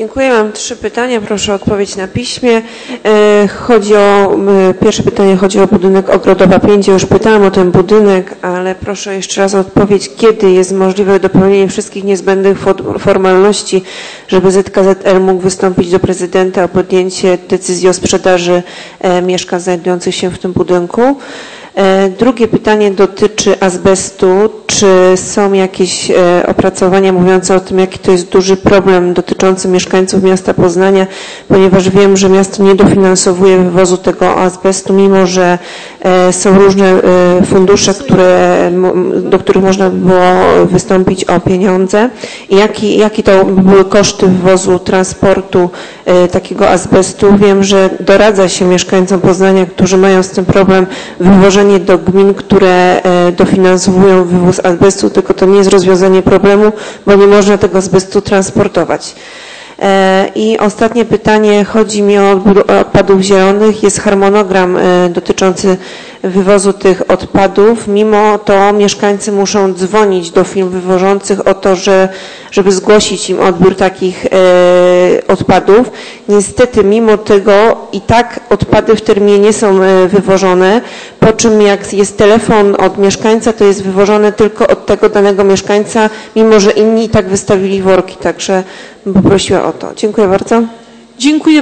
Dziękuję. Mam 3 pytania. Proszę o odpowiedź na piśmie. Pierwsze pytanie chodzi o budynek Ogrodowa 5. Ja już pytałam o ten budynek, ale proszę jeszcze raz o odpowiedź, kiedy jest możliwe dopełnienie wszystkich niezbędnych formalności, żeby ZKZL mógł wystąpić do prezydenta o podjęcie decyzji o sprzedaży mieszkań znajdujących się w tym budynku. Drugie pytanie dotyczy azbestu. Czy są jakieś opracowania mówiące o tym, jaki to jest duży problem dotyczący mieszkańców miasta Poznania, ponieważ wiem, że miasto nie dofinansowuje wywozu tego azbestu, mimo że są różne fundusze, do których można by było wystąpić o pieniądze. I jakie to były koszty wywozu, transportu takiego azbestu? Wiem, że doradza się mieszkańcom Poznania, którzy mają z tym problem, wywożenie do gmin, które dofinansowują wywóz azbestu, tylko to nie jest rozwiązanie problemu, bo nie można tego azbestu transportować. I ostatnie pytanie, chodzi mi o odbiór odpadów zielonych. Jest harmonogram dotyczący wywozu tych odpadów. Mimo to mieszkańcy muszą dzwonić do firm wywożących o to, żeby zgłosić im odbiór takich odpadów. Niestety mimo tego i tak odpady w terminie nie są wywożone, po czym jak jest telefon od mieszkańca, to jest wywożone tylko od tego danego mieszkańca, mimo że inni i tak wystawili worki. Także bym poprosiła o to. Dziękuję bardzo. Dziękuję.